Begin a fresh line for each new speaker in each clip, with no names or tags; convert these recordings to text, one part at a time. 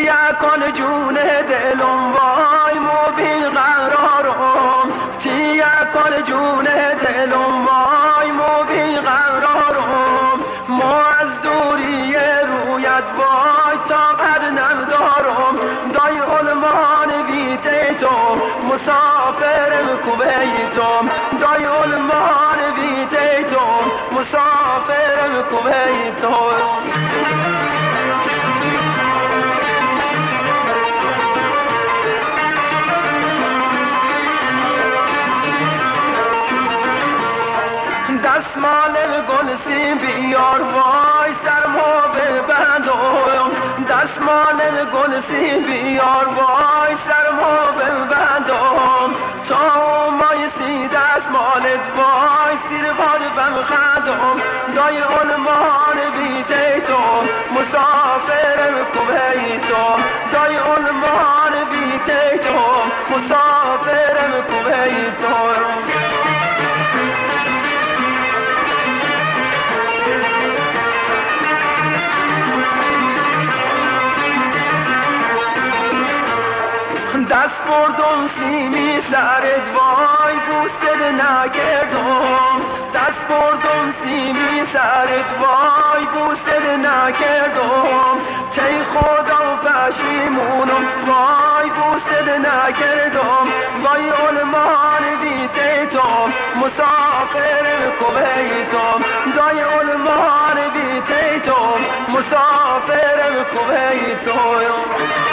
کن جون دلم وای مو بی قرارم چیه کن جون دلم وای مو بی قرارم ما از دوری رویت وای طاقت ندارم دای علمان بیت تو مسافرم کویتم دای علمان بیت تو مسافرم کویتم دستمال گل سیم بیار وای سرمو ببندم دستمال گل سیم بیار وای سرمو ببندم تا مایسی دستمالت وای سیر باد بم خندم دای علمان بیت تو مسافرم کویتم دای علمان بیت تو مسافرم کویتم دست بردم سیمی سرت وای بوست نکردم دست بردم سیمی سرت وای بوست نکردم چه خدا پشیمونم وای بوست نکردم وای علمان بیت تو مسافر کویتم دای علمان بیت تو مسافر کویتم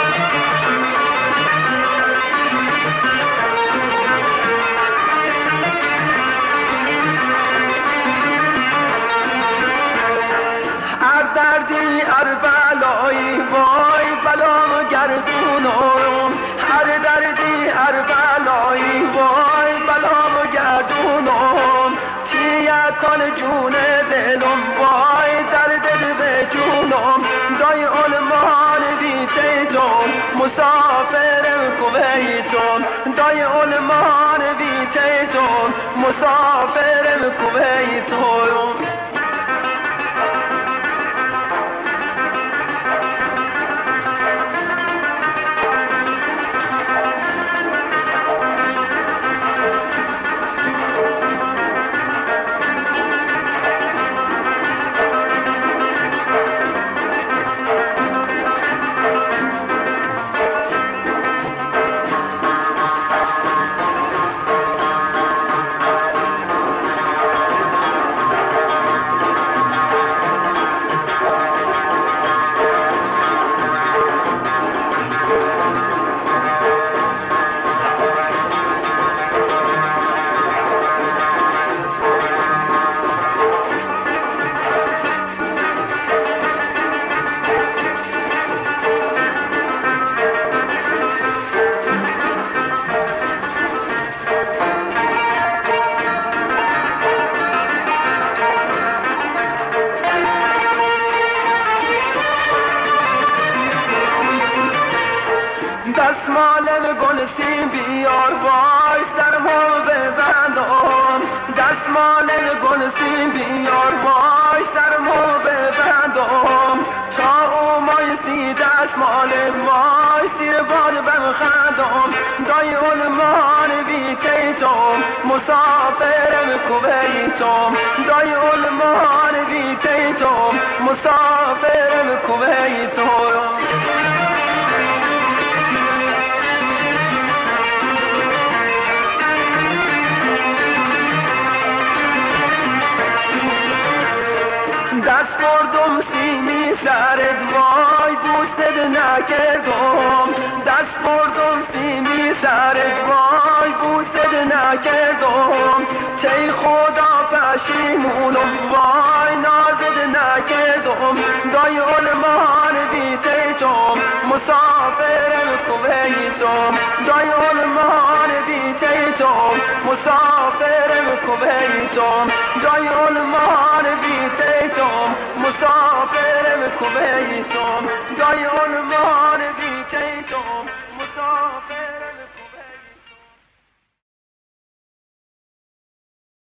دردی بلایی وای بلام گردونم هر دردی بلایی وای بلام گردونم چیه کن جون دلم وای درد به جونم دای علمان بیت تو مسافر کویتم دای علمان بیت تو مسافر کویتم دستمال گل سیم بیار وای سرمو ببندم دستمال گل سیم بیار وای سرمو ببندم تا او مایسی دستمال وای سیر باد بم خندم دای علمان بیت تو مسافرم کویتم دای علمان بیت تو مسافرم کویتم دست بردم سیمی سرت وای بوست نکردم دست بردم سیمی سرت وای بوست نکردم چه خدا پشیمونم وای نازت نکردم دای علمان بیت تو مسافر کویتم دای علمان بیت تو مسافر کویتم دای علمان بیت تو مسافر کویتم دای علمان